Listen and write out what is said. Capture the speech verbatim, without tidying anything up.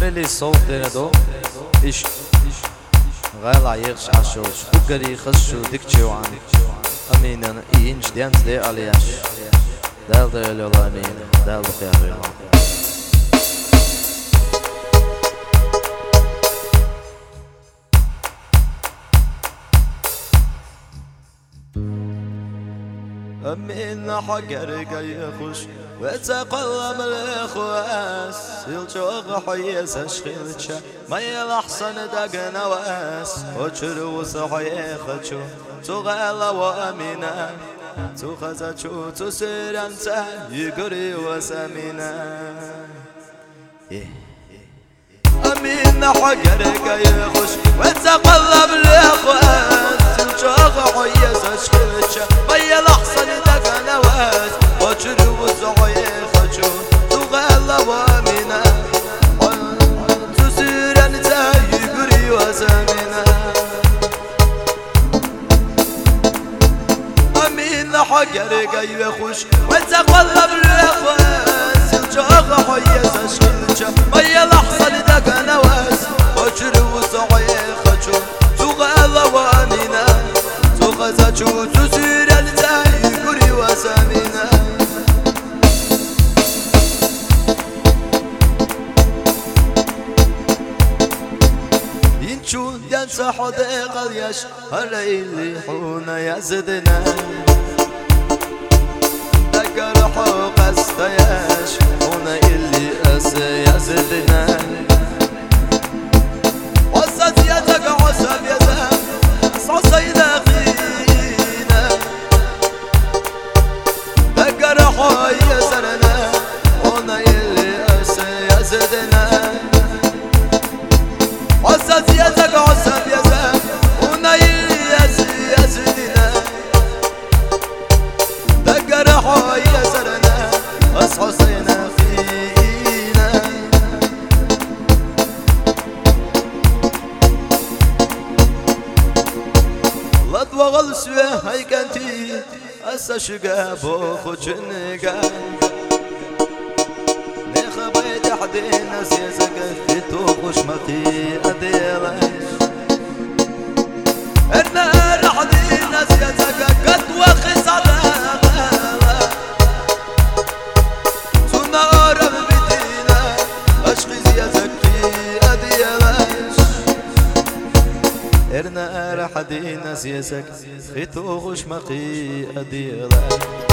خريلي صوت دو إيش غالا يغش عشوش بقري خشو دكتشو عن أمين أنا إينش ديانس دي علياش دال دي الله أمين دال بخيار الله أمين حقر يخش وتقلب الإخواس يلجوغ حيس أشخيلتش ما يلحسن دق نواس وشرو صحيخشو تغال وأمينا تخزشو تسير أنت يقري وسمينا أمين حقر يخش وتقلب الإخواس يلجوغ حيس أشخيلتش ما يلحسن دق نواس وشرو صحيخشو تغال وأمينا تسير أنت يقري وسمينا حقر قايب خوش وتقلب الأخواس الجوغ حيز أشخلش ميا لحظة لدق نواس وجرو صحيخشو تغال وأمينا تغزشو تسير التاي قري وسامينا ينشو ينسى حديق اليش الليل حون يزدنا قرحو قستياش هنا اللي أسي يزدنا وصد يدك عصب يزام صعصي داخينا قرحو يزرنا هنا اللي أسي يزدنا وصد يدك عصب يزام هنا اللي أسي يزدنا قرحو يزرنا أصحصينا فينا لطوة غلسوة هيكنتي أسشقا بوخو جنقا نيخ بيت حدينا سيزق في توخش مخي أديلاش النار حدينا سيزق قد وخصدا إرنا أرحدينا سيسك خيتو غش مقي أديلاش